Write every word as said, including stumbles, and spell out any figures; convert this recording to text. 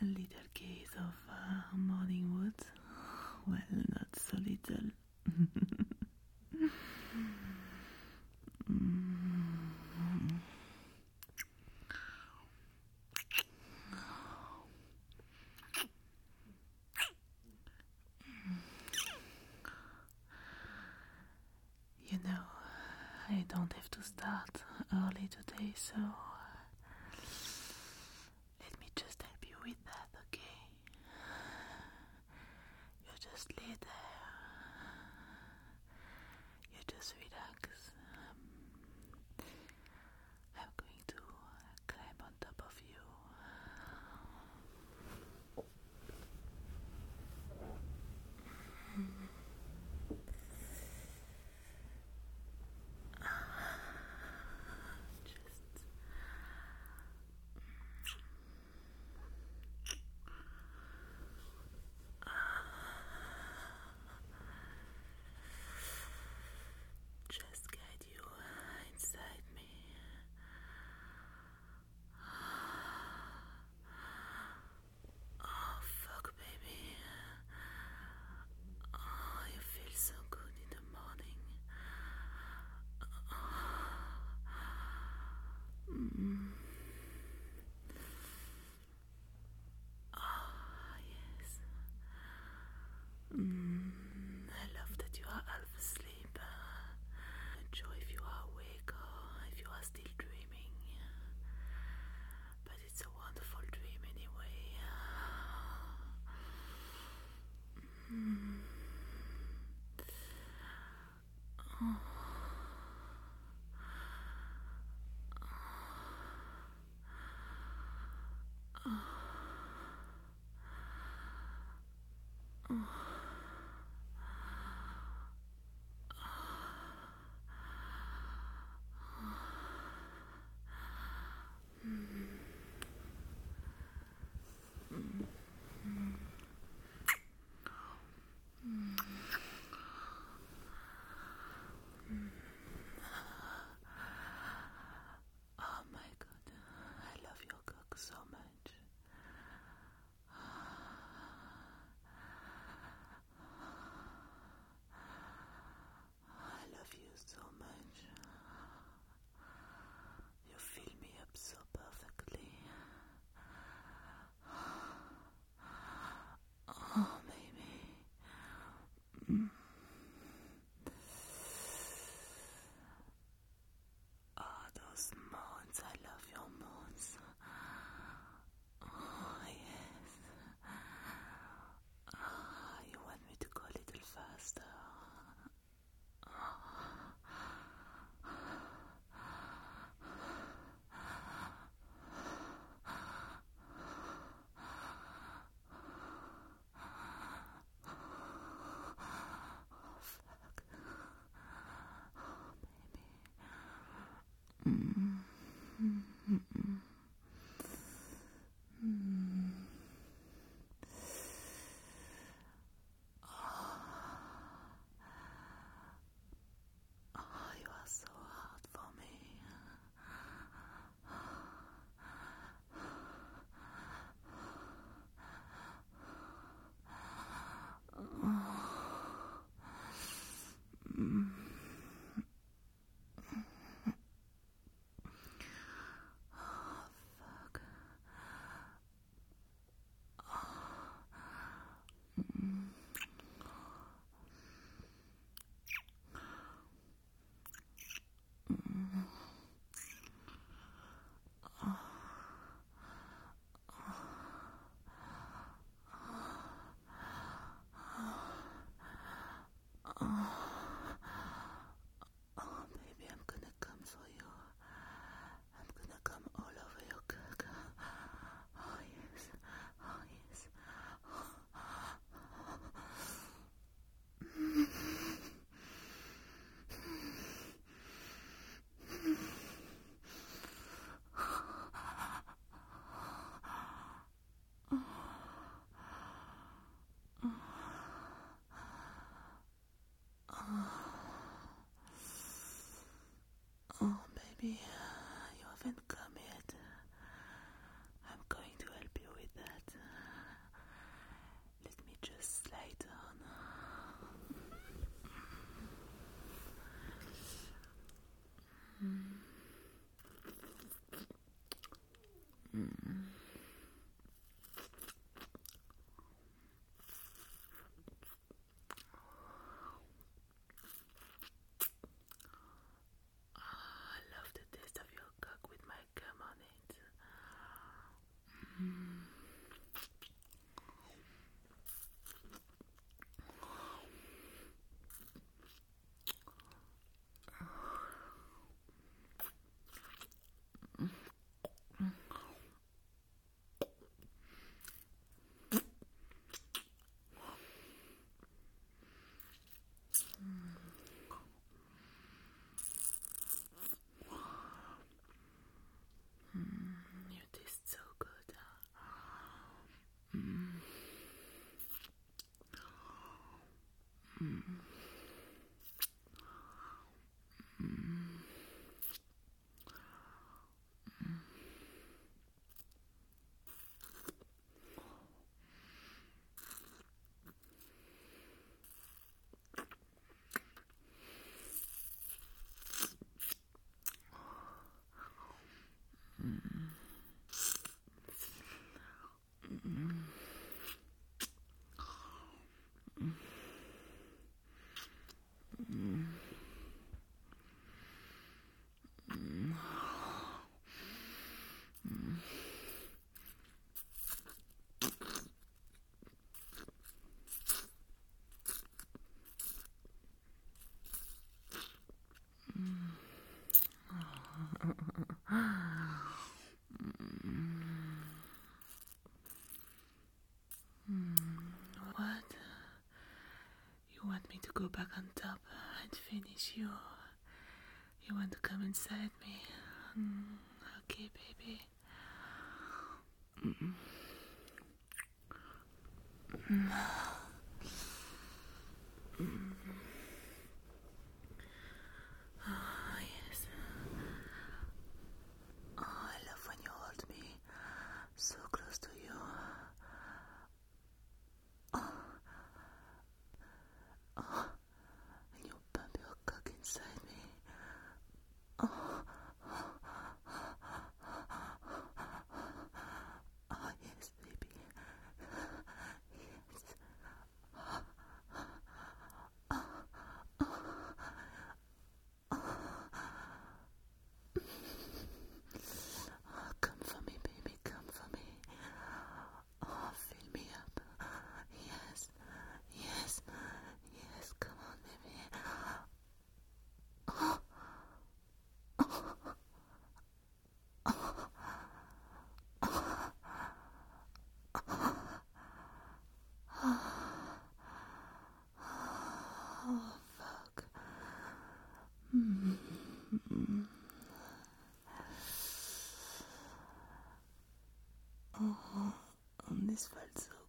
A little case of uh, morning wood. Well, not so little. Mm. You know, I don't have to start early today, so let me just help you with that, okay? You just lay there. You just relax. Um, I'm going to climb on top of you. Just Just guide you inside me. Oh, fuck, baby. Oh, you feel so good in the morning. Mm. Oh, yes. Mm. I love that you are half asleep. Not sure if you are awake or if you are still dreaming. But it's a wonderful dream anyway. Mm. Oh. Oh my god, I love your cock so much. might finish you. You want to come inside me? Mm, okay, baby. Mm. Mm. Mm. Oh, yes. Oh, I love when you hold me so close to you. Oh, oh, and you pump your cock inside me. Oh, oh yes, baby. Yes. Oh, come for me, baby, come for me. Oh, fill me up. Yes, yes, yes, come on, baby. Oh, oh fuck. Mm. Oh, und es fällt so